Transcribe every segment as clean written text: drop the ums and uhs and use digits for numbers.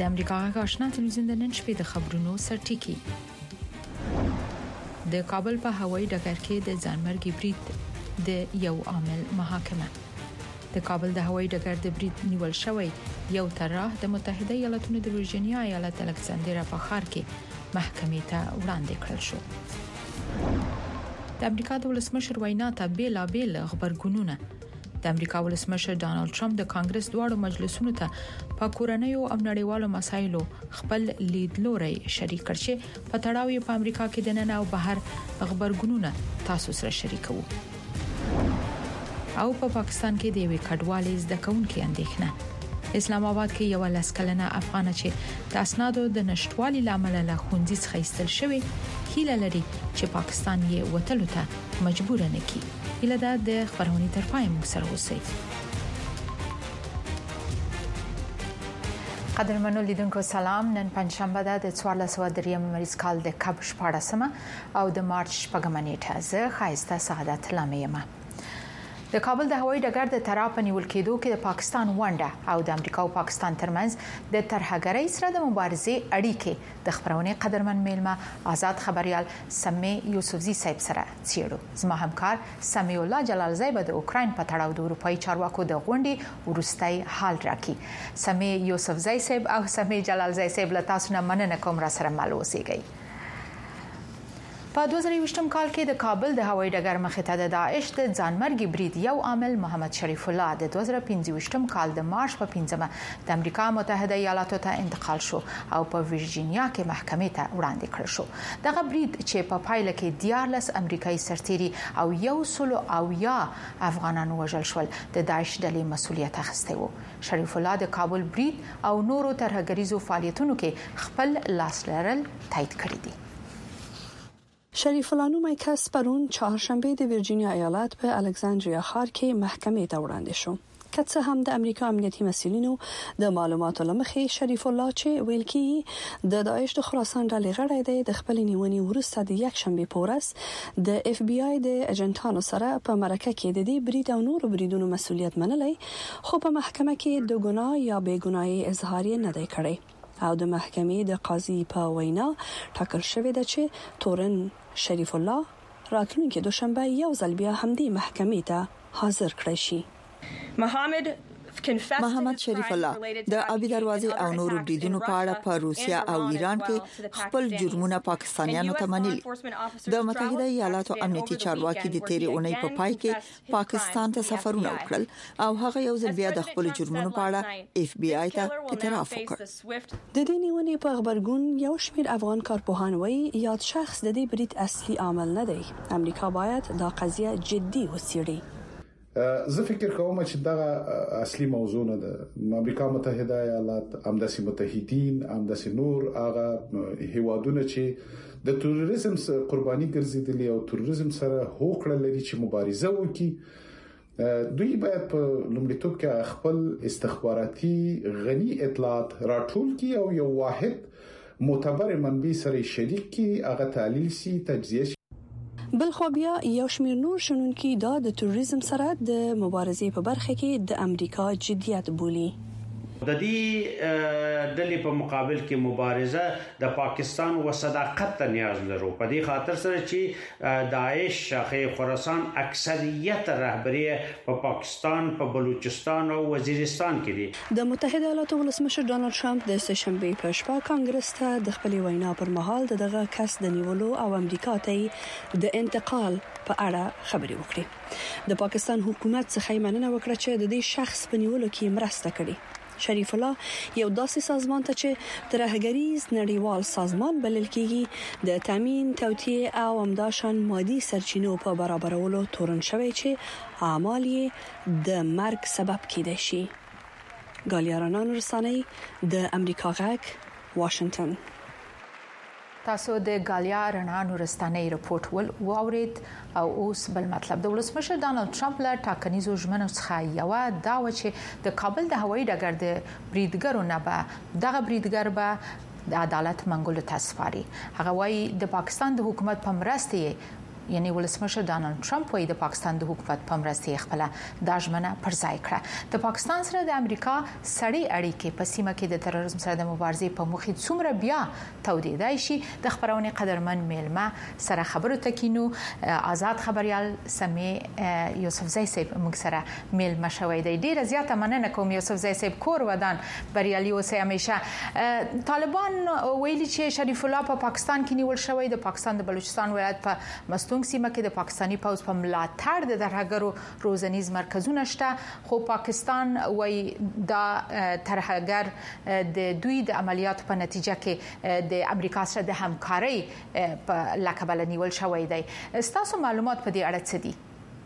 امریکا غاښنا تلویزیون د نن شپې د خبرونو سرټکی. د کابل په هوایي ډګر کې د ځانمرګي برید د یو عامل محاکمه. د کابل د هوایي ډګر د برید نیول شوی یو طرح د متحده ایالاتونو د ورجینیا ایالت الکساندریا په ښار کې محکمې ته وړاندې کړل شو. د امریکا د ولسمشر وینا ته بیلابیل خبرګونونه. د امریکا ولسمشر ډانلډ ټرمپ د کانګرس دواړو مجلسونو ته په کورنیو او نړیوالو مسایلو خپل لیدلوري شریک کړ چې په تړاو په امریکا کې د نن او بهر خبرګونونه تاسو سره شریکو. او په پاکستان کې د یوې کډوالې زده کوونکې اندېښنه. اسلام آباد کې یو لسکلنه افغان چې د اسنادو د نشټوالي لامل له ښوونځي څخه ایستل شوی هیله لري چې پاکستان یې وتلو ته مجبور نه کړي. هیله ده د خبرونې تر پای موږ سره اوسئ. قدرمنو لیدونکو سلام. نن پنځشنبه ده د 1403 مریض کال د کب 14 او د مارچ 8 نیټه. زه خایسته سعادت لامیمه. د کابل د هوایي ډګر د طرح په نیول کېدو کې د پاکستان ونډه او د امریکا او پاکستان ترمنځ د ترهګرۍ سره د مبارزې اړیکې د خبرونې قدرمن میلمه آزاد خبريال سمي یوسفزي صاحب سره څېړو. زما همکار سمي الله جلالزی به د اوکراین په تړاو د اروپאי چارواکو د غونډې ورستۍ حال راکړي. سمي یوسفزي صاحب او سمي جلالزی صاحب له تاسو نه مننه کوم را سره مل اوسئ. په 2020 کال کې د کابل د هوایي ډګر مخې ته د داعش د ځانمرګي برید یو عامل محمد شریف الله د 2015 کال د مارچ په 15 د امریکا متحده ایالاتو ته انتقال شو او په ورجینیا کې محکمې ته وړاندې کړل شو. دغه برید چې په پایله کې 14 امریکایي سرتیري او 100 افغانان وژل شول د داعش ډلې مسؤلیت اخیسته وو. شریف الله د کابل برید او نورو ترهګریزو فعالیتونو کې خپل لاس لرل تایید کړی دی. شریف الله نومي کس پرون چهارشنبه د ورجینیا ایالت په الکساندریا ښار کې محکمې ته وړاندې شو. که څه هم د امریکا امنیتي مسؤلینو د معلوماتو لمخې شریف الله چې ویل کی د داعش د خراسان ډلې غړی دی د خپل نیونې وروسته د یک شنبه په ورځ د اف بی آی د اجنټانو سره په مرکه کې د دې برید او نورو بریدونو مسؤلیت منلای، خو په محکمه کې د ګناه یا بې ګناهي اظهار نه دی کړی. او د محکمې د قاضي په وینا ټاکل شوی دی چې تورن شریف الله راتلونکي دوشنبه یو ځل بیا همدې محکمې ته حاضر کړی شي. محمد شریف الله د ابي دروازې او نورو بریدونو په اړه په روسیا او ایران کې خپل جرمونه پاکستانیانو ته منلي. د متحده ایالاتو امنیتي چارواکي د تیرې اونۍ په پای کې پاکستان ته سفرونه وکړل او هغه یو ځل بیا د خپل جرمونو په اړه اف بی آی ته اعتراف وکړ. د دې نیونې په خبرګون یو شمېر افغان کارپوهان وایي یاد شخص د دې برید اصلي عامل نه دی. امریکا باید دا قضیه جدي وڅېړي. زه فکر کوم چې دا اصلي موضوع نه ده. امریکا متحده ایالات همداسې متحدین همداسې نور هغه هیوادونه چې د تروریزم قرباني ګرځیدلي او تروریزم سره هوکړه لري چې مبارزه وکړي، دوی باید په لومړیتوب کې خپل استخباراتي غني اطلاعات راټول کړي او یو واحد معتبر منبع سره شریک کړي، هغه تحلیل سي، تجزیه. بل خو بیا یو شمېر نور شنونکي دا د تروریزم سره د مبارزې په برخه کې د امریکا جديت بولي. د دې ډلې په مقابل کې مبارزه د پاکستان و صداقت ته نیاز لرو. په دې خاطر سره چې داعش شاخه خراسان اکثریت رهبری په پاکستان، په بلوچستان او وزیرستان کې دي. د متحده ایالاتو ولسمشر ډانلډ ټرمپ د سهشنبه په شپه کانګرس ته د خپل وینا پر مهال دغه کس د نیولو او امریکا ته د انتقال په اړه خبرې وکړې. د پاکستان حکومت څخه مننه وکړه چې د دې شخص په نیولو کې مرسته کړې. شریف الله یو داسې سازمان ته چې ترهګریز نړیوال سازمان بلل کېږي د تامین، توطئه او همداشان مادي سرچینو په برابرولو تورن شوی چې اعمال یې د مرګ سبب کېدای شي. ګالیارانان رسانۍ د امریکا غږ واشنگټن. تاسو د ګالیا رڼانو رستنې رپورت واورید او اوس بل مطلب. د ولسمشر ډانلډ ټرمپ له ټاکنیزو ژمنو څخه یو دا و چې د کابل د هوایي ډګر د بریدګرو نه به دغه بریدګر به د عدالت منګولو ته سپاري. هغه وايي د پاکستان د حکومت په مرسته یعنی ولسمشر ډانلډ ټرمپ وايي د پاکستان د حکومت په مرسته خپل د ژمنه پر ځای کړه د پاکستان سره د امریکا سړي اړیکې په سیمه کې د تروریزم سره د مبارزې په مخ څومره بیا تودیدای شي د خبرونه قدرمن میلمه سره خبرو تکینو آزاد خبريال سمي یوسفزی صاحب موږ سره میلمه شوی دی ډیره زیاته مننه کوم یوسفزی صاحب کور ودان بریالي اوسئ همیشه طالبان ویلي چې شریف الله په پاکستان کې نیول شوی د پاکستان د بلوچستان ولایت په مستونګ سیمه کې د پاکستاني پوځ په ملاتړ د درهګرو روزنیز مرکزونه شته خو پاکستان وایي دا ترهګر د دوی د عملیاتو په نتیجه کې د امریکا سره د همکارۍ په لقب نیول شوی دی تاسو معلومات په دې اړه څه دي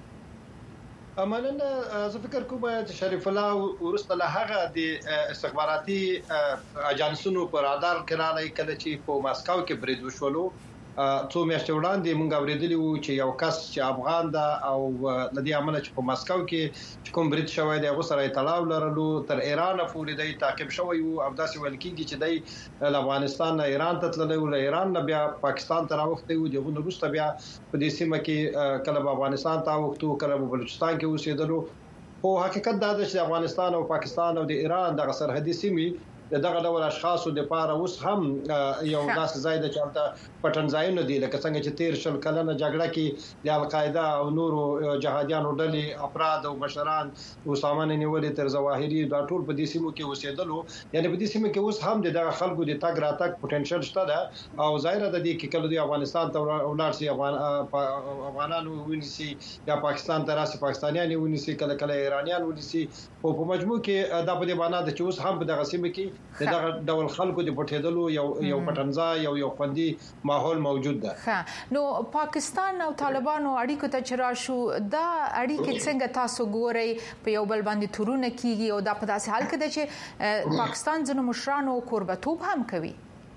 مننه زه فکر کوم چې شریف الله ورسته له هغه د استخباراتي اجانسونو پر رادار کې راغلی کله چې په ماسکو کې برید وشولو څو میاشتې وړاندې موږ اوریدلی وو چې یو کس چې افغان ده او لدی عمل چې په ماسکو کې کوم برید شوی دی هغه سره تړاو لرلو تر ایران پورې دی تعقیب شوی وو او داسې ویل کېږي چې دی له افغانستان نه ایران ته تللی و له ایران نه بیا پاکستان ته راوخته و دغه وروسته بیا په دې سیمه کې کله په افغانستان ته وختو کله په بلوچستان کې اوسېدلو خو حقیقت دا ده چې افغانستان او پاکستان او د ایران د سرحدي سیمې دغه ډول اشخاصو د پاره اوس هم یو داس ځای د چلته پټن ځایونه دي لکه څنګه چې 13 کلنه جګړه کې د القاعده او نورو جهادیانو ډلې افراد او بشران اسامه نیولې تر ظواهري دا ټول په دې سیمو کې اوسېدلو یعنی په دې سیمو کې اوس هم دغه خلکو د تګ راتګ پټنشل شته ده او ظاهر ده چې کله د افغانستان ته ولر سي افغانانو ونیسي یا پاکستان ته راسي پاکستانیان ونیسي کله کله ایرانیان ونیسي او په مجموع کې دا په دې معنی ده چې اوس هم په دغه سیمه کې دغه ډول خلکو د پټېدلو یو پټنځا یو خوندي ماحول موجود ده نو پاکستان او طالبانو اړیکو ته چرآشو دا اړیکې څنګه تاسو ګورئ په یو بل باندې تورونه کیږي او دا په داسې حال کې ده چې پاکستان ځنو مشرانو کوربتوب هم کوي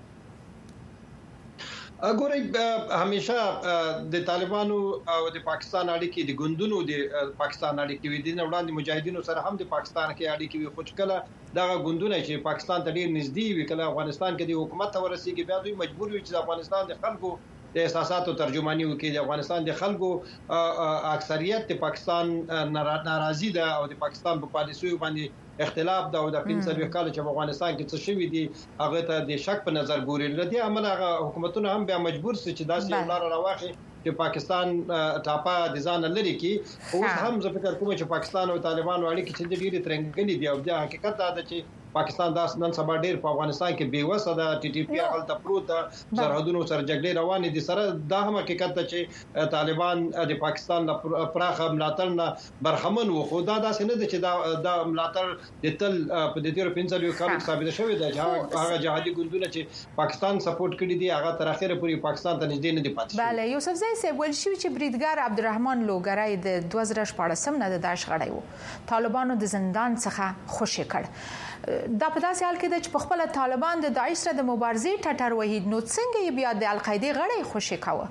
ګورئ همیشه د طالبانو او د پاکستان اړیکې د ګوندونو د پاکستان اړیکې وي د وړاندې مجاهدینو سره هم د پاکستان کې اړیکې وي خو کله دا ګوندونه چې پاکستان ته ډیر نږدې وي کله افغانستان کې د حکومت ته ورسیږي بیا دوی مجبور وي چې افغانستان د خلکو د احساساتو ترجمانی وکړي د افغانستان د خلکو اکثریت د پاکستان ناراضي ده او د پاکستان په پالیسیو باندې اختلاف دا او د 15 کال چې افغانستان کې څه شوی دي هغه ته د شک په نظر ګوري لدی عمل هغه حکومتونه هم بیا مجبور سي چې داسې لار راوخي چې پاکستان ټاپه د ځان لري کې اوس هم زه فکر کوم چې پاکستان او طالبانو اړیکې چې ډېری ترنګلې دي او د حقیقت دا ده چې پاکستان داس نن سبا ډیر په افغانستان کې بیوسه ده ټي ټي پی هغه ته پروت سرحدونو سره جګړې روانې دي سره دا هم حقیقت ده چې طالبان د پاکستان پراخه ملاتړ نه برخمن وو خو دا داسې نه ده چې دا ملاتړ د تل په دې تیر 15 کال ثابت شوی ده چې هغه جهادي ګوندونه چې پاکستان سپورټ کړی دي هغه تر اخره پورې پاکستان ته نږدې نه دي پاتې بله یوسفزی صاحب ول شو چې بریدګر عبدالرحمن لوګرای د 2014 نه د داعش غړی وو طالبانو د زندان څخه خوشی کړ دا په داسې حال کې د چې په خپل طالبان د داعش سره د مبارزې ټټر وحید نو څنګه بیا د القاعده غړي خوشی کاوه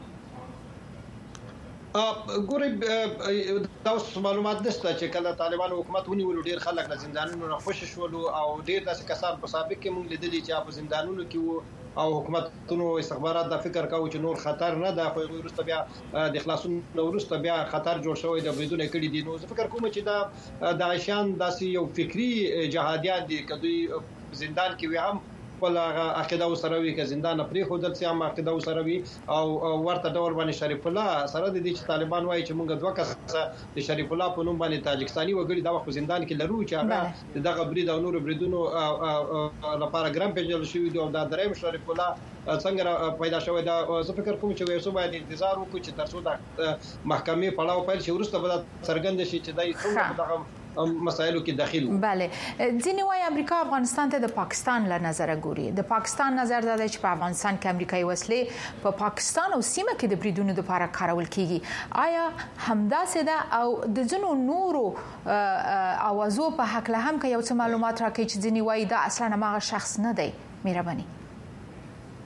ګوري دا معلومات نشته چې کله طالبان حکومت ونیول ډیر خلک له زندانونو نه خوشی شول او ډیر داسې کسان په سابق کې مونږ لیدلي چې په زندانونو کې وو او حکومتونو استخبارات دا فکر کاوه چې نور خطر نه ده خو ورسته بیا د خلاصون ورسته بیا خطر جوړ شوی د بریدونه کړي دي نو زه فکر کوم چې دا داعشیان داسې یو فکری جهادیان دي کدوې زندان کې وي هم خپل عقیده وسروي کې زندان پرې خو دلته هم عقیده وسروي او ورته ډول باندې شریف الله سره د دې چې طالبان وایي چې موږ دوه کس د شریف الله په نوم باندې تاجکستاني وګړي دا وخت زندان کې لرو چې هغه دغه برید او نور بریدونو لپاره ګرام پیژل شوی دی او دا دریم شریف الله څنګه پیدا شوی دا زه فکر کوم چې وایي باید انتظار وکړو چې ترڅو د محکمې پړاو پیل شي ورسته به څرګند شي چې دای څنګه دغه مسایلو کې داخل وو bale ځینې وايي امریکا افغانستان ته د پاکستان له نظر ګوري د پاکستان نظر دا دی چې په افغانستان کې امریکایي وسلې په پاکستان او سیمه کې د بریدونو لپاره کارول کیږي آیا همداسې ده او د ځینو نورو اوازو په حق له هم کې یو څه معلومات راکړي چې ځینې وايي دا اصلا هغه شخص نه دی مهرباني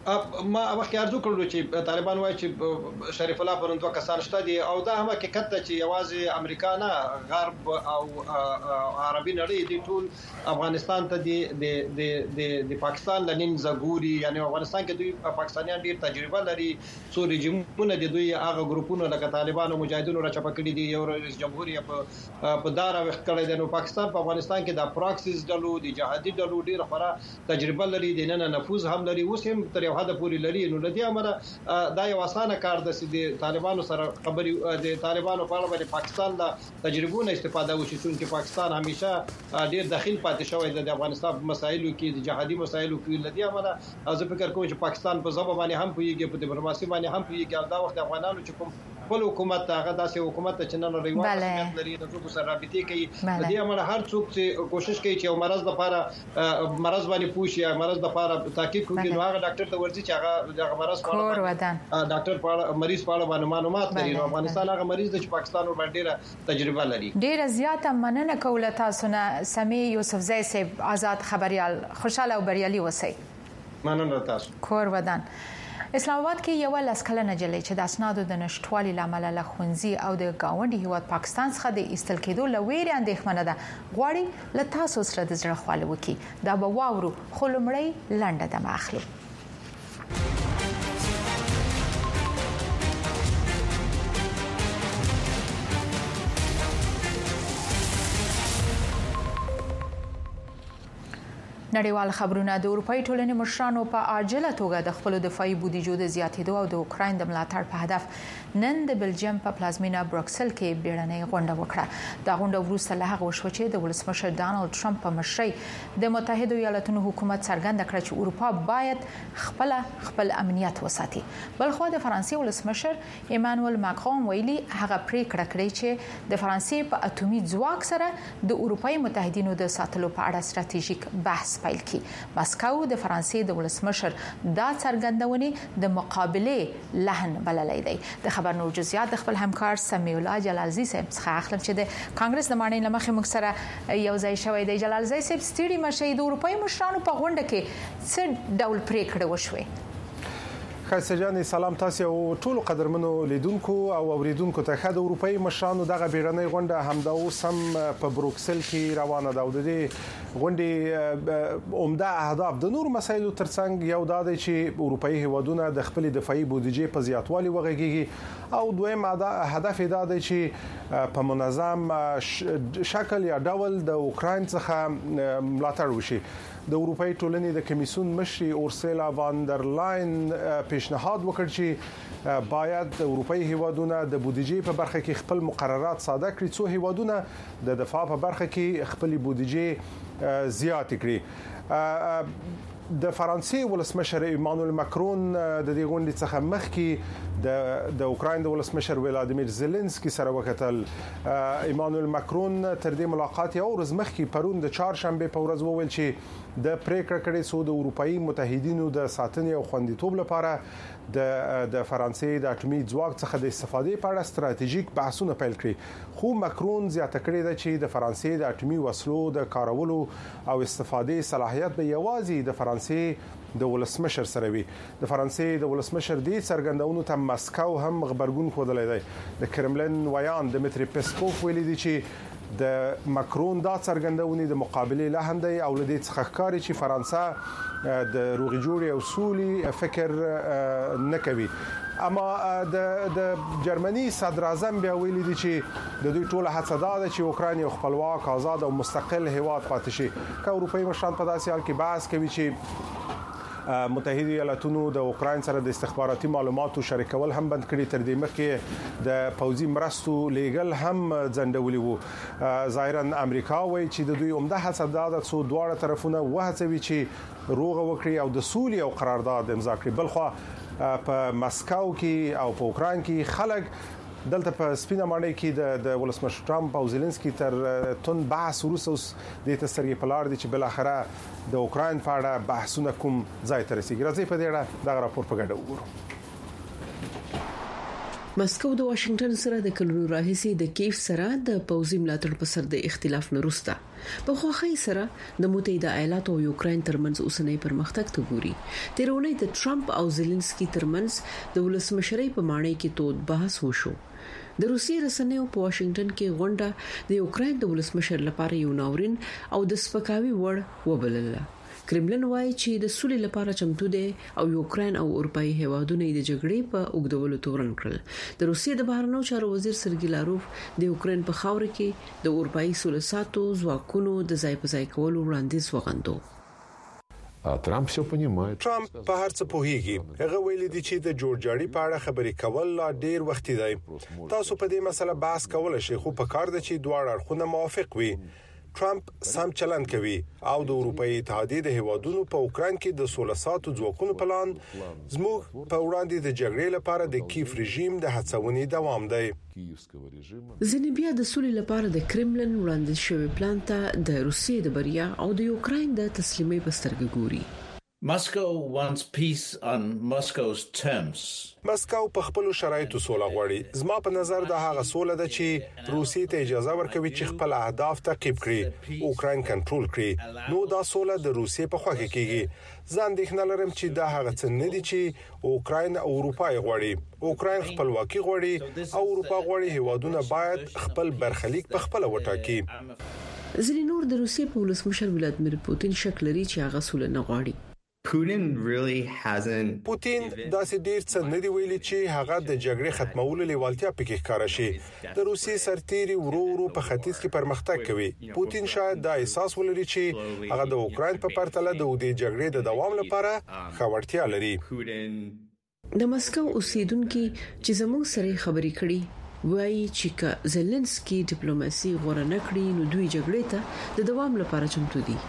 ما وخت ارزو کړو چې طالبان وایي چې شریف الله پرون دوه کسان شته دي او دا هم حقیقت ته چې یوازې امریکا نه غرب او عربي نړۍ دي ټول افغانستان ته د پاکستان د نن زګوري یعنی افغانستان کې دوی پاکستانیان ډیر تجربه لري څو رژیمونه د دوی هغه ګروپونو لکه طالبان او مجاهدونو را چپکړي دي یو رئیس جمهوریت په دار وخت کړی دی نو پاکستان په افغانستان کې د پراکسیس ډلو د جهادي ډلو ډیر خورا تجربه لري د نن نفوذ هم لري اوس هم تر یو حد پورې لري نو لدی امره دا یو اسانه کار د طالبانو سره خبري د طالبانو په اړه د پاکستان د تجربونو استفاده وشي چې پاکستان همیشه ډیر داخل پاتې شوی د افغانستان په مسایلو کې د جهادي مسایلو کې لدی امره زه فکر کوم چې پاکستان په ځبه باندې هم پویږي په ډیپلوماسي باندې هم پویږي دا وخت افغانانو چې کوم خپل حکومت هغه داسې حکومت چې نن لري واقعیت لري د څوک سره رابطې کوي د دې امر هر څوک چې کوشش کوي چې مرز د لپاره مرز باندې پوښي یا مرز د لپاره تحقیق کوي نو هغه ډاکټر ته ورځي چې هغه مرز په اړه ډاکټر په مریض په اړه باندې معلومات لري نو افغانستان هغه مریض د پاکستان ور باندې تجربه لري ډیر زیاته مننه کوله تاسو نه سمي یوسفزئی صاحب آزاد خبريال خوشاله او بریالي اوسئ مننه تاسو کور ودان اسلام آباد کې یو لسکلنه جلې چې د اسنادو د نشټوالي لامل له خونځي او د گاونډي هیواد پاکستان څخه د ایستل کېدو لویری اندېښمنه ده غواړي له تاسو سره د زړه خواله وکي دا به واورو خو لمړی لنډه دمه اخلو نړیوال خبرونه د اروپאי ټولنې مشرانو په عاجله توګه د خپل دفاعي بودیجو د زیاتېدو او د اوکراین د ملاتړ په هدف نن د بلجیم په پلازمینا بروکسل کې بیړنۍ غونډه وکړه دا غونډه وروسته له هغه وشو چې د ولسمشر ډانلډ ټرمپ په مشرۍ د متحده ایالاتونو حکومت څرګنده کړ چې اروپا باید خپل امنیت وساتي بلخو د فرانسې ولسمشر ایمانوئل ماکرون ویلي هغه پریکړه کړې چې د فرانسې په اټومي ځواک سره د اروپאי متحدینو د ساتلو په اړه ستراتیژیک بحث پیل کی ماسکو د فرانسې د ولسمشر دا څرګندونې د مقابله لحن بللای دی د خبر نور جزئیات د خپل همکار سمیع الله جلالزی صاحب څخه اخلم چې د کانګرس د مانۍ لمخې موږ سره یو ځای شوی دی جلالزی صاحب ستړي مشه د اروپאי مشرانو په غونډه کې څه ډول پریکړه وشوه خاصه جان سلام تاسو او ټول قدرمنو لیدونکو او اوریدونکو ته خد اروپאי مشرانو دغه بیړنۍ غونډه همدا اوس هم په بروکسل کې روانه ده او د دې غونډې عمده اهداف د نور مسایلو ترڅنګ یو دا دی چې اروپאי هیوادونه د خپل دفاعي بودیجې په زیاتوالي وغږیږي او دویم هدف دا دی چې په منظم شکل یا ډول د اوکراین څخه ملاتړ وشي د اروپאי ټولنې د کمیسیون مشر اورسولا وان در لاین پیشنهاد وکړ چې باید د اروپאי هیوادونه د بودیجې په برخه کې خپل مقررات ساده کړي څو هیوادونه د دفاع په برخه کې خپل بودیجې زیات کړي د فرانسې ولسمشر ایمانوئل ماکرون د دې غونډې څخه مخکې د اوکراین د ولسمشر ولادیمیر زيلنسکي سره وکتل ایمانوئل ماکرون تر دې ملاقات یو ورځ مخکې پرون د چهارشنبه په ورځ وویل چې د پریکړه کړې سو د اروپאי متحدینو د ساتنې او خوندیتوب لپاره د فرانسې د اټومي ځواک څخه د استفادې په اړه ستراتیژیک بحثونه پیل کړي خو ماکرون زیاته کړې ده چې د فرانسې د اټومي وسلو د کارولو او استفادې صلاحیت به یوازې د فرانسې د ولسمشر سره وي د فرانسې د ولسمشر دی څرګندونو ته مسکو هم خبرګون خوده دی د کرملین ویان دمیتری پسکوف ویلي دی چې د ماکرون دا څرګندونې د مقابله لحن دی او لدې څخه ښکاري چې فرانسه د روغې جوړې او سولې فکر نه کوي اما د جرمني صدر اعظم بیا ویلي دي چې د دوی ټوله هڅه ده چې اوکراین یو خپلواک آزاد او مستقل هیواد پاتې شي که اروپאי مشران په داسې حال کې بحث کوي چې متحده ایالاتونو د اوکراین سره د استخباراتي معلوماتو شریکول هم بند کړي تر دې مخکې د پوځي مرستو لیګل هم ځنډولي وو ظاهرا امریکا وایي چې د دوی عمده هڅه ده چې دواړه طرفونه وهڅوي چې روغه وکړي او د سولې او قرارداد امضا کړي بلخو په مسکو کې او په اوکراین کې خلک دلته په سپینه ماڼۍ کې د ولسمشر ټرمپ او زيلنسکي تر تون بحث وروسته د تسریع پلار دي چې بل اخره د اوکراین په اړه بحثونه کوم ځای ته رسیدي راځي په دې اړه دا راپور په ګډه وګورو مسکو د واشنگټن سره د کلونو راهیسې د کیف سره د پوځي ملاتړ په سر د اختلاف نه وروسته په خوخي سره د متحده ایالاتو او یوکرين ترمنځ اوسنۍ پرمختګ ته ګوري. تیرونی د ټرمپ او زيلنسکي ترمنځ د ولسمشرۍ په معنی کې تود بحث وشو. د روسي رسنیو په واشنگټن کې غونډه د یوکرين د ولسمشر لپاره یو ناورین او د سپکاوي وړ وبلله. کرملن وایي چې د سولې لپاره چمتو دي او یوکرين او اروپאי هیوادونه د جګړې په اوږدولو تورن کړل. د روسیې د بهرنیو چارو وزیر سرګی لاروف د یوکرين په خاور کې د اروپאי سولساتو ځواکونو د ځای په ځای کولو وړاندیز وغندو. ټرمپ څه پنیمای ټرمپ په هر څه پوهیږي. هغه ویلي دی چې د جوړجاړي په اړه خبرې کول لا ډیر وخت دی. تاسو په دې مسله بحث کول شئ خو په کار ده چې دواړه اړخونه موافق وي. ټرمپ سم چلند کوي او د اروپאי اتحادیې د هیوادونو په اوکران کې د 16 ساعتو ځواکونو پلان زموږ په وړاندې د جګړې لپاره د کیف رژیم د هڅونې دوام دی. ځینې بیا د سولې لپاره د کرملن وړاندیز شوی پلان ته د روسیې د بریا او د یوکرين د تسلیمۍ په سترګه ګوري. Moscow wants peace on Moscow's terms. مسکو په خپل شرایطو سوله غواړي. زما په نظر دا هغه سوله ده چې روسیې ته اجازه ورکوي چې خپل اهداف تعقیب کړي، اوکرين کنټرول کړي. نو دا سوله د روسیې په خوښه کېږي. ځان اندېښنه لرم چې دا هغه څه نه دي چې اوکرين او اروپای غواړي. اوکرين خپلواکي غواړي او اروپا غواړي هیوادونه باید خپل برخلیک په خپل وټاکي. ځینې نور د روسیې په ولسمشر ولادمیر پوتین شک لري چې هغه سوله نه غواړي. پوتین داسې ډیر څه نه دی ویلي چې هغه د جګړې ختمولو لیوالتیا پکې ښکارا شي. د روسي سرتيري ورو په ختیځ کې پرمختګ کوي. پوتین شاید دا احساس ولري چې هغه د اوکرين په پرتله د جګړې د دوام لپاره خبرتیا لري. د مسکو اوسیدونکو چې زموږ سره خبرې کړي وایي چې زيلنسکي ډیپلوماسي غوړه نکړي نو دوی جګړې ته د دوام لپاره چمتو دي.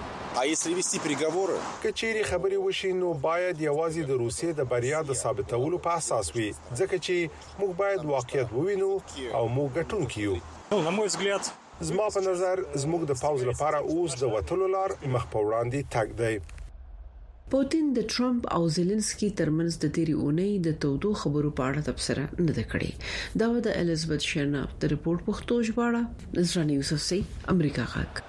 کچېری خبرې وشي نو باید یوازې د روسیې د بریا د ثابتولو په اساس وي ځکه چې موږ باید واقعیت ووینو او موږ ګټونکي یو. زما په نظر زموږ د پاوز لپاره اوس د وټلو لار مخ په وړاندې تګ دی. پوتین د ټرمپ او زيلنسکي ترمنځ د تیری اونۍ د تودو خبرو په اړه تبصره نه ده کړې. دا د الیزابت شرناف د ریپورت پښتو ژباړه نظرانه یوسف سي امریکا غاک.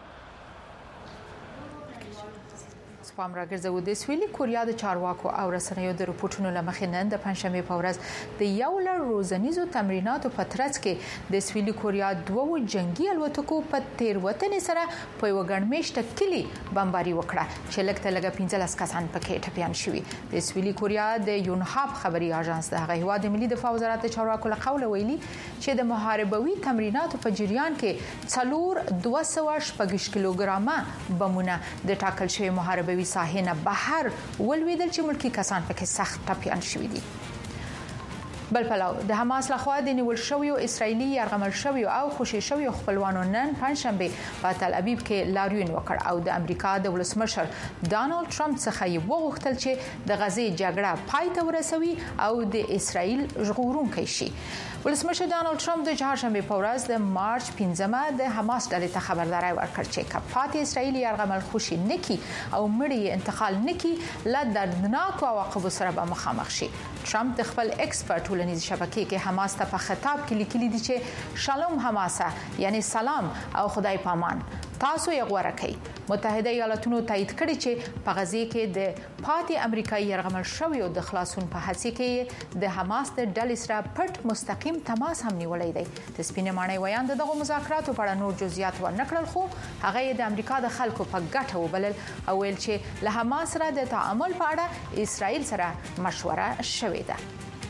پام راګرځو د سویلي کوریا د چارواکو او رسنیو د رپورټونو لمخې نن د پنځمې په ورځ د یو لړ روزنیزو تمریناتو په ترڅ کې د سویلي کوریا دوه جنگي الوتکو په تیروتنې سره په یو ګڼمېشته کلی بمباري وکړه چې لږ تر لږه 15 کسان پکې ټپيان شوي. د سویلي کوریا د یونهاب خبري اژانس د هغه هواد ملي دفاع وزارت چارواکو له قوله ویلي چې د محاربوي تمریناتو په جریان کې 240 کیلوګرامه بمونه د ټاکل شوی محاربوي ساحنه بهر ولویدل چې ملکی کسان پکې سخت ټپيان شوي دي. بل پلاو د حماس لخوا د نیول شویو اسرایلی یرغمل شویو او خوشی شویو خپلوانو نن پنځشنبه په تل ابیب کې لاریون وکړ او د امریکا د ولسمشر ډانلډ ټرمپ څخه یې وغوښتل چې د غزې جګړه پای ته ورسوي او د اسرایل ژغورونکي شي. ولسمشر ډانلډ ټرمپ د چهارشنبه په ورځ د مارچ 15 د حماس ډلې ته خبرداري ورکړه چې کفات اسرایلی یرغمل خوشی نکي او مړی انتقال نکي لا دردناک عواقب سره به مخامخ شي. ټرمپ د خپل ایکسپرت ټولنیز شبکې کې حماس ته په خطاب کې لیکلي دي چې شالوم حماسه یعنی سلام او خدای پامان تاسو یې غوړه کړئ. متحده ایالاتونو تایید کړی چې په غزې کې د پاتې امریکایي یرغمل شویو د خلاصون په هڅه کې د حماس د ډلې سره پټ مستقیم تماس هم نیولای دی. د سپینې ماڼۍ ویان دغه مذاکراتو په اړه نور جزئیات ورنکړل خو هغه د امریکا د خلکو په ګټه وبلل او ویل چې له حماس سره د تعامل په اړه اسرائیل سره مشوره شوې ده.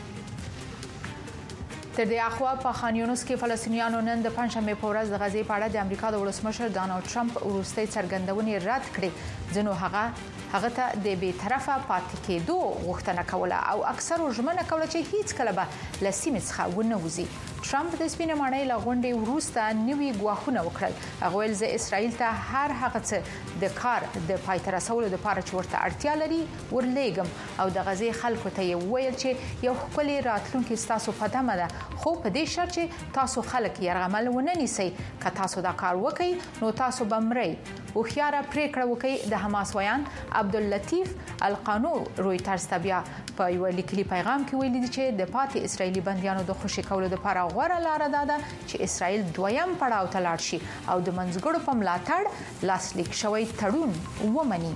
تر دې اخوا په خان یونس کې فلسطینیانو نن د پنځمې په ورځ د غزې په اړه د امریکا د ولسمشر ډانلډ ټرمپ وروستۍ څرګندونې رد کړې. ځینو هغه ته د بې طرفه پاتې کېدو غوښتنه کوله او اکثر ژمنه کوله چې هیڅ کله به لسیمه څخه ونه وځي. ټرمپ د سپینې ماڼۍ له غونډې وروسته نوي ګواښونه وکړل. هغه ویل چې اسرائیل ته هر هغه څه د کار د پای ته رسولو لپاره چې ورته اړتیا لري ورلېګم او د غزې خلکو ته یې ویل چې یو خپل راتلونکي ستاسو په دمه ده خو په دې شرط چې تاسو خلک یرغمل ونه نیسئ. که تاسو دا کار وکړئ نو تاسو به مرئ. هوښیار پریکړه وکړئ. د حماس ویان عبداللطیف القانو رويټرز ته بیا په یو لیکلي پیغام کې ویلي دي چې د پاتې اسرایلی بنديانو د خوشی کولو لپاره غوړه لار ده چې اسرائیل دویم پړاو ته لاړ شي او د منځګړو په ملاتړ لاسلیک شوی تړون ومني.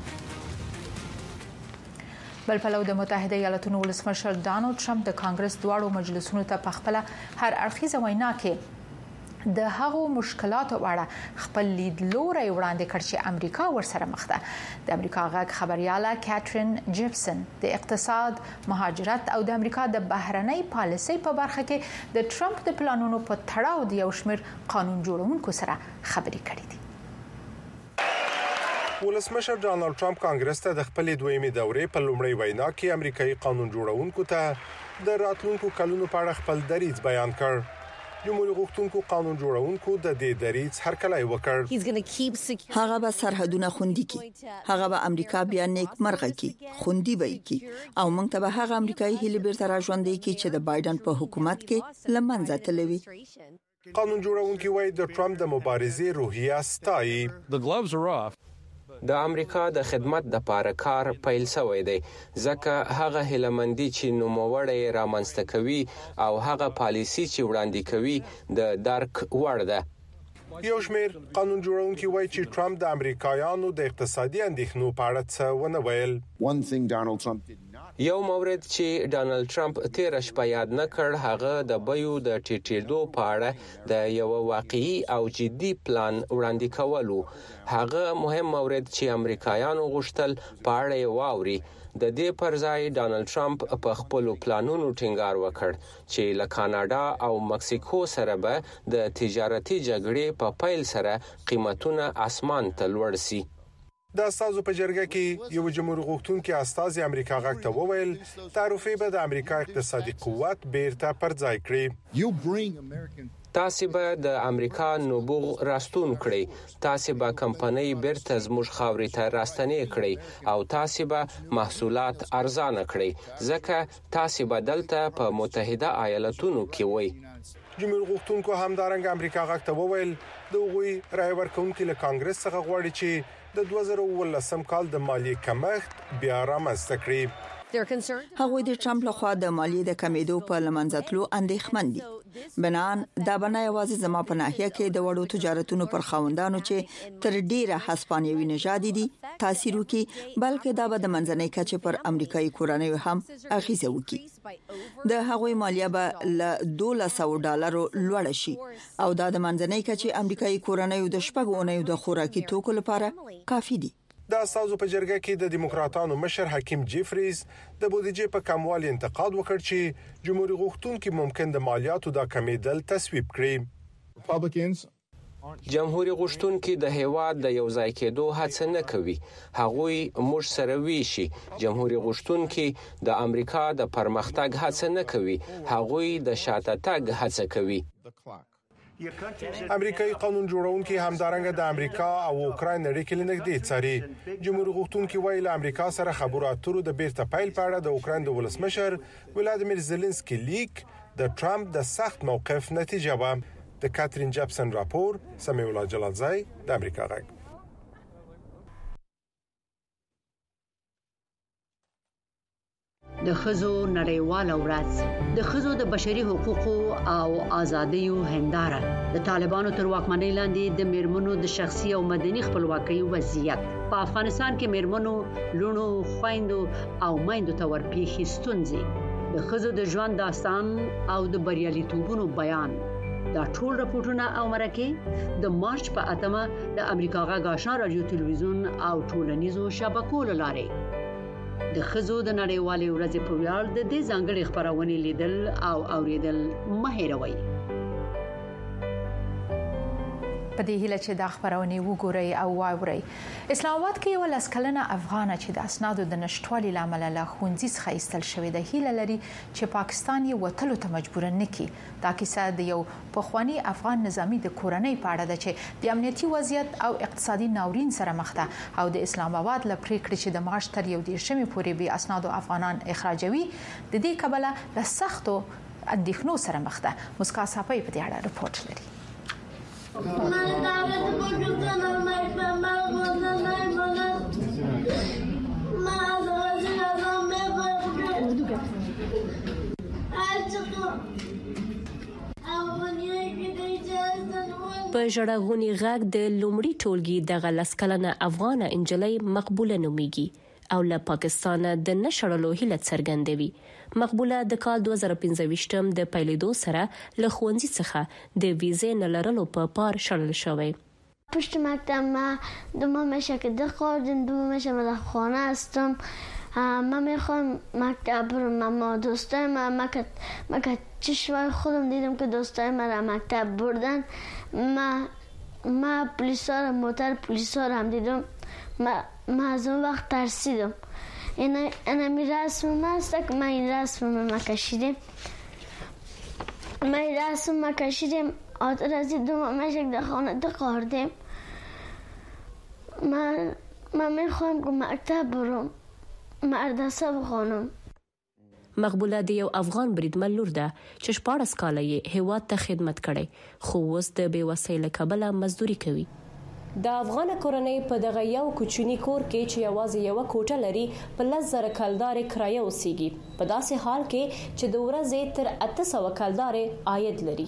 بل پلو د متحده ایالاتونو ولسمشر ډانلډ ټرمپ د کانګرس دواړو مجلسونو ته په خپل هر اړخیزه وینا کې د هغو مشکلاتو اړه خپل لیدلوري وړاندې کړ چې امریکا ورسره مخ ده. د امریکا غږ خبرياله کاترین جيفسن د اقتصاد، مهاجرت او د امریکا د بهرنۍ پالیسۍ په برخه کې د ټرمپ د پلانونو په تړاو د یو شمېر قانون جوړونکو سره خبرې کړې دي. ولسمشر ډانلډ ټرمپ کانګرس ته د خپل دویمه دورې په لومړی وینا کې امریکایي قانون جوړونکو ته د راتلونکو کلونو په اړه خپل دریځ بیان کړ. جمهوریت غوښتونکو قانون جوړونکو د دې دریځ هرکلی وکړ. هغه به سرحدونه خوندي کی، هغه به امریکا بیا نیک مرغه کی، خوندي به کی او موږ ته به هغه امریکایي هیله بیرته راژوندې کی چې د بایدن په حکومت کې لمنځه تلوي. قانون جوړونکو وايي د ټرمپ د مبارزې روحیه ستایي. د امریکا د خدمت د پاره کار پیل شوی دی ځکه هغه هلمندي چې نوموړی رامنځته کوي او هغه پالیسی چې وړاندې کوي د درک وړ ده. یو شمېر قانون جوړونکو وايي چې ټرمپ د امریکایانو د اقتصادي اندېښنو په اړه څه ونه ویل. یو مورد چې ډانلډ ټرمپ تیر شپه یاد نه کړ هغه د بیو د ټیټېدو په اړه د یو واقعي او جدي پلان وړاندې کولو. هغه مهم مورد چې امریکایانو غوښتل په اړه واوري. د دې پر ځای ډانلډ ټرمپ په خپل پلانونو ټینګار وکړ چې له کاناډا او مکسیکو سره به د تجارتي جګړې په پیل سره قیمتونه اسمان ته لوړ شي. د استازو په جرګه کې یو جمهوریت غوښتونکي استازي امریکا غږ ته وویل تعرفې به د امریکا اقتصادي قوت بیرته پر ځای کړي. تاسو به د امریکا نوبوغ راستون کړئ، تاسو به کمپنۍ بیرته زموږ خاورې ته راستنې کړئ او تاسو به محصولات ارزانه کړئ ځکه تاسو به دلته په متحده ایالاتونو کې وئ. جمهوریت غوښتونکو همدارنګه امریکا غږ ته وویل د غوي رای ورکونکو له کانګرس څخه غواړي چې د 2019 کال د مالیې کمښت بیا رامنځته کړي. هغوی د ټرمپ لخوا د مالیې د کمیدو په لمنځتلو اندېښمن دي. بنان دا بنا یوازې زما په ناحیه کې د وړو تجارتونو پر خاوندانو چې تر ډیره هسپانوي نژادي دي تاثیر وکي، بلکې دا به د منځنۍ کچې پر امریکایي کورنیو هم اغیزه وکي. د هغوی مالیه به له $1200 لوړ شي او دا د منځنۍ کچې امریکایي کورنیو د شپږونیو د خوراکي توکو لپاره کافي دي. د استازو په جرګه کې د دیموکراتانو مشر حکیم جيفريز د بودیجې په کموالي انتقاد وکړ چې جمهوریت غوښتونکو ممکن د مالیاتو د کمیدل تصویب کړي. جمهوریت غوښتونکو د هیواد د یو ځای کېدو هڅه نه کوي، هغوی موږ سره ویشي. جمهوریت غوښتونکو د امریکا د پرمختګ هڅه نه کوي، هغوی د شاته تګ هڅه کوي. امریکایي قانون جوړونکي همدارنګه د امریکا او اوکراین اړیکې لنګدې څاري. جمهوریت غوښتونکي ویل امریکا سره خبرو اترو د بیرته پیل په اړه د اوکراین د ولسمشر ولادیمیر زيلنسکي لیک د ټرمپ د سخت موقف نتیجه و. د کاترین جيفسن راپور، سمیع الله جلالزای، د امریکا غږ. د خزو نړیواله ورځ د خزو د بشري حقوقو او ازادیو هنداره د طالبانو تر واکمنۍ لاندې د میرمنو د شخصي او مدني خپلواکۍ وضعیت په افغانستان کې میرمنو، لونو، خويندو او میندو ته ورپېښې ستونزې د خزو د ژوند داستان او د بریالیتوبونو بیان. دا ټول راپورټونه او مرکې د مارچ په 8 د امریکا غږ آشنا رادیو تلویزیون او ټولنیزو شبکو لاره د خزو د نړیوالې ورځې په ویاړ د دې ځانګړي خبرونه لیدل او اوریدل مه هېروئ. په دې هیله چې دا خبرونه وګورئ او واورئ. اسلام آباد کې یو لسکلنه افغان چې د اسنادو د نشټوالي لامل له ښوونځي څخه ایستل شوی د هیله لري چې پاکستان یې وټلو ته مجبور نه کړي. دا کیسه د یو پخوانی افغان نظامی د کورنۍ په اړه ده چې د امنیتي وضعیت او اقتصادي ناورین سره مخ ده او د اسلام آباد له پریکړې چې د مارچ تر 11 پورې به اسنادو افغانان اخراجوي د دې کبله له سختو اندېښنو سره مخ ده. مسکا صاحب په دې اړه رپورټ لري. په ژړغونی غږ د لومړي ټولګي د غلسکلنه افغان انجلۍ مقبوله نوميږي او له پاکستان د نشړلو هیله څرګندوي. مقبوله د کال 2015 د پیلېدو سره له ښوونځي څخه د ویزې نه لرلو په پار شړل شوی. پشت مکتب ما دوم شکل خوردم، دوم شکل خانه هستم. من میخوام مکتب رو، ما دوستای من چشمای خودم دیدم که دوستای من را مکتب بردن. ما پلیسا رو، موتر پلیسا رو هم دیدم. ما از اون وقت ترسیدم. این رسم هست که من این رسم ما کشیدم. ما این رسم ما کشیدم. آتر از دوم مشک در خانه دقاردیم. من میخوام که مکتب برم، مدرسه بخونم. مقبوله د یو افغان بریدمن لور ده چې 14 کاله یې هیواد ته خدمت کړي، خو اوس د بېوسۍ له کبله مزدوري کوي. د افغان کورنۍ په دغه یو کوچني کور کې چې یوازې یو کوټه لري په 10,000 کلدار کرایه اوسېږي، په داسې حال کې چې د ورځې تر 800 کلدار عاید لري.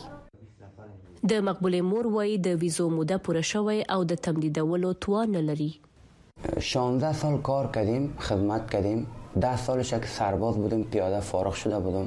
د مقبوله مور وایي د ویزو موده پوره شوی او د تمدیدولو توان نه لري. 16 سال کار کردیم، خدمت کردیم. 10 سالش که سرباز بودیم، پیاده فارغ شده بودم.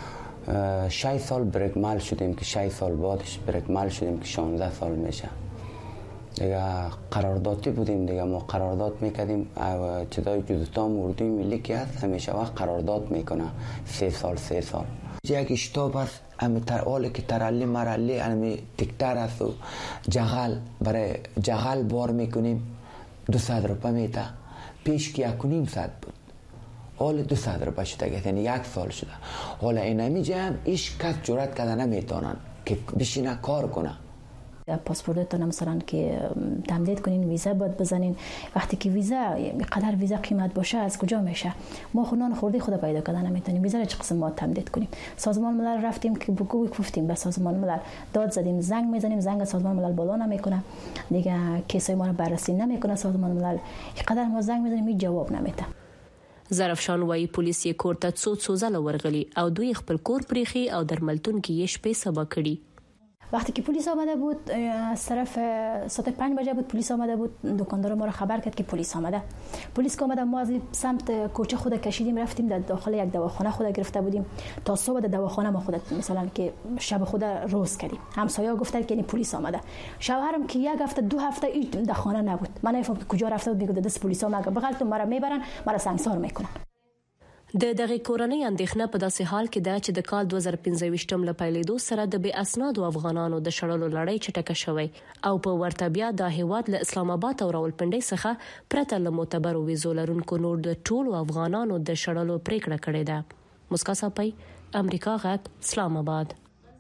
6 سال برکمل شدیم که 6 سال بعدش برکمل شدیم که 16 سال میشه. دیگه قراردادی بودیم، دیگه ما قرارداد میکردیم. چیزای جزستان اردوی ملی که هست همیشه وقت قرارداد میکنه 3 سال 3 سال. یک اشتاب است، حالی که ترلی مرلی همی تکتر است و جغل برای جغل بار میکنیم 200 روپه میته. پیش که 1.5 بود، حال 200 روپه شده، یعنی 1 سال شده. حالا اینمی جمع ایش کس جرات کرده نمیتونن که بشینه کار کنه. پاسپورتتون مثلا که تمدید کنین، ویزا باید بزنین. وقتی که ویزا قدر ویزا قیمت باشه از کجا میشه؟ ما خونان خورده خود پیدا کردن نمیتونیم. ویزا را چه قسم ما تمدید کنیم؟ سازمان ملل رفتیم که بگو گفتیم به سازمان ملل، داد زدیم، زنگ میزنیم، زنگ سازمان ملل بالا نمیکنه، دیگه کیسای ما رو بررسی نمیکنه سازمان ملل. قدر ما زنگ میزنیم هیچ جواب نمیده. ظرفشان وایي پولیس یې کور ته څو ځله ورغلي او دوی خپل کور پریخي او درملتون کې یې شپې سبا کړي. وقتی که پلیس آمده بود از طرف ساعت 5 بجه بود، پلیس آمده بود، دکاندار ما رو خبر کرد که پلیس آمده. پلیس که آمده ما از سمت کوچه خود کشیدیم رفتیم در داخل یک دواخانه خود گرفته بودیم تا صبح در دواخانه ما خود مثلا که شب خود روز کردیم. همسایه‌ها گفتن که این پلیس آمده. شوهرم که 1 هفته 2 هفته هیچ در خانه نبود. من نمی‌فهمم که کجا رفته بود، میگه دست پلیسا بغلتون مرا میبرن، مرا سنگسار میکنن. د دغه کورنۍ اندېښنه په داسې حال کې ده چې د کال 2015 له پیلېدو سره د بې اسنادو افغانانو د شړلو لړۍ چټکه شوې او په ورته بیا د هیواد له اسلام آباد او راولپنډۍ څخه پرته له معتبرو ویزو لرونکو نور د ټولو افغانانو د شړلو پریکړه کړې ده. مسکا صاحب، امریکا غږ، اسلام آباد.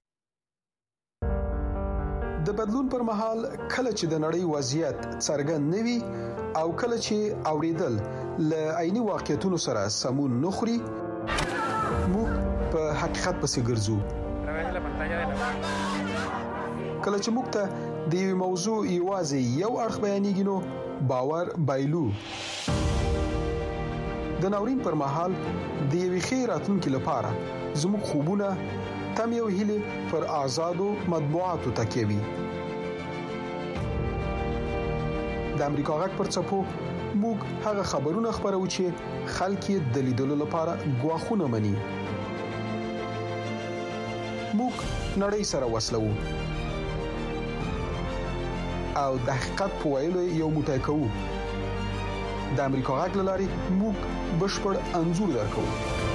د بدلون پر مهال کله چې د نړۍ وضعیت څرګند نوي او کله چې اوریدل له عیني واقعیتونو سره سمون نخوري، موږ په حقیقت پسې ګرځو. کله چې موږ ته د یو موضوع یوازې یو اړخ بیانېږي نو باور بایلو. د ناورین پر مهال د یوې ښې راتلونکې لپاره زموږ خوبونه تم یو هیله پر آزادو مطبوعاتو تکیه وي. د امریکا غږ پر څپو موږ هغه خبرونه خبرو چې خلک یې د لیدلو لپاره غواخونه مني. موږ نړۍ سره وصلو او د حقیقت په ویلو یو موټی کوو. د امریکا غږ لاري موږ بشپړ انځور درکو.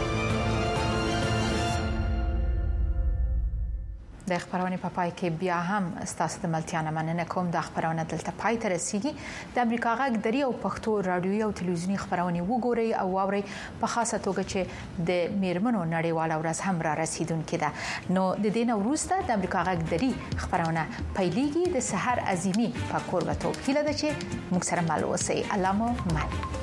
د خبرونه په پای کې بیا هم ستاسو د ملتیا مننه کوم. د خبرونه دلته پای ته رسیدي. د امریکا غږ دري او پښتو رادیو او تلویزیونی خبرونه وګورئ او واورئ، په خاصه توګه چې د میرمنو نړیواله ورځ هم را رسیدونکې ده. نو د دې نه وروسته د امریکا غږ دري خبرونه پیلېږي. د سحر عظیمی په کوربتوب هیله ده چې موږ سره مل اوسئ. الله مو مل.